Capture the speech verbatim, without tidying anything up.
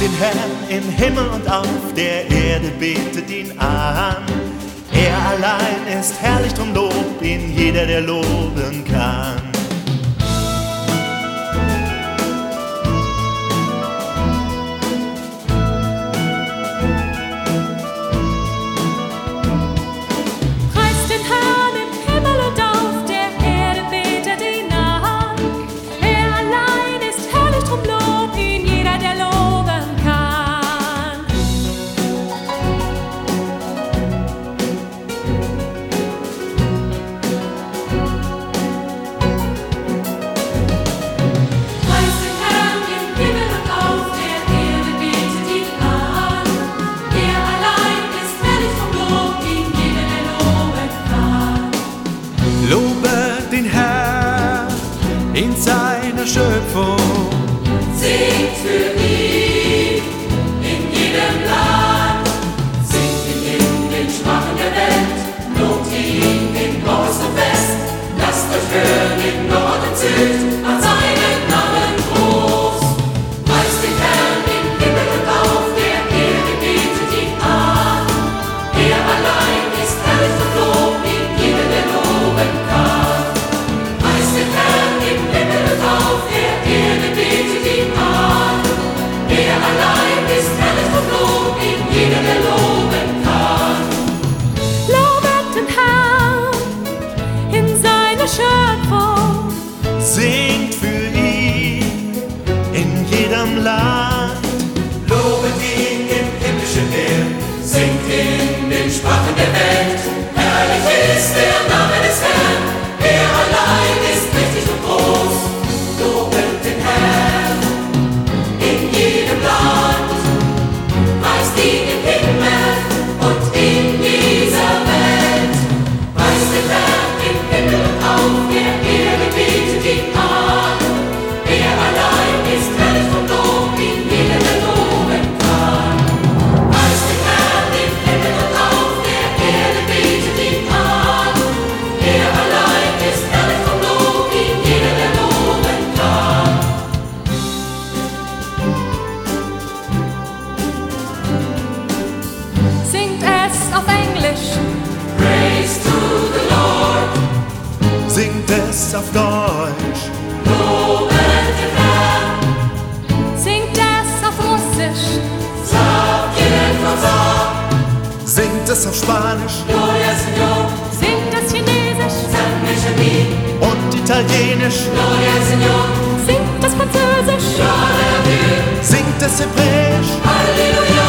den Herrn im Himmel und auf der Erde, betet ihn an. Er allein ist herrlich, drum lobt ihn jeder, der loben kann. Lobet den Herrn in seiner Schöpfung. Singt für ihn in jedem Land. Singt ihn in den Sprachen der Welt. Lobt ihn in Ost und West. Lasst euch hören in Nord und Süd. Macht seinen Namen groß. Preist den Herrn im Himmel und auf der Erde, betet ihn an. Er allein ist herrlich und lobt ihn jeder, der loben kann. Preist den Herrn im Himmel und auf der Erde, betet ihn an. Er allein ist herrlich und lobt ihn jeder, der loben kann. Lobet den Herrn in seiner Schöpfung. Singt für ihn in jedem Land. Lobet ihn im himmlischen Heer. Singt in den Sprachen der Welt. Herrlich ist der Name des Herrn. Er allein ist mächtig und groß. Lobet den Herrn in jedem Land. Preist ihn im Himmel und in dieser Welt. Preist den Herrn im Himmel und auf der Erde, betet ihn an. Er allein ist herrlich und lobt ihn jeder, der loben kann. Preist den Herrn im Himmel und auf der Erde, betet ihn an. Er allein ist herrlich und lobt ihn jeder, der loben kann. Singt es auf Englisch. Praise to the Lord. Singt es auf Deutsch. Lobet den Herrn. Singt es auf Russisch. Sagt jeden Versag. Singt es auf Spanisch Gloria Señor. Singt es Chinesisch. San Benjamin. und Italienisch. Gloria Señor. Singt es Französisch. Gloria Dieu. Singt es Hebräisch Halleluja.